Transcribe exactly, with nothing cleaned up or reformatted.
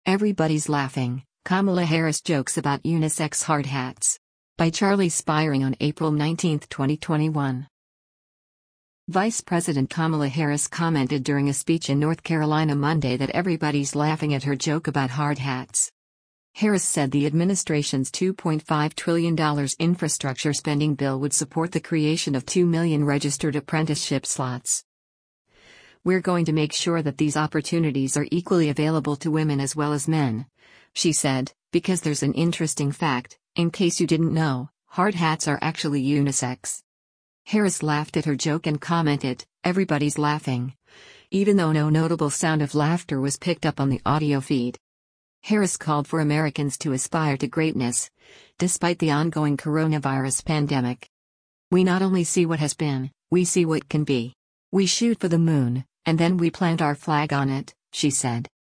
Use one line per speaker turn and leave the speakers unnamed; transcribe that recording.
Everybody's laughing. Kamala Harris jokes about unisex hard hats. By Charlie Spiring on April nineteenth, twenty twenty-one. Vice President Kamala Harris commented during a speech in North Carolina Monday that everybody's laughing at her joke about hard hats. Harris said the administration's two point five trillion dollars infrastructure spending bill would support the creation of two million registered apprenticeship slots. "We're going to make sure that these opportunities are equally available to women as well as men," she said, because there's an interesting fact, in case you didn't know, hard hats are actually unisex. Harris laughed at her joke and commented, "Everybody's laughing," even though no notable sound of laughter was picked up on the audio feed. Harris called for Americans to aspire to greatness, despite the ongoing coronavirus pandemic. "We not only see what has been, we see what can be. We shoot for the moon, and then we plant our flag on it," she said.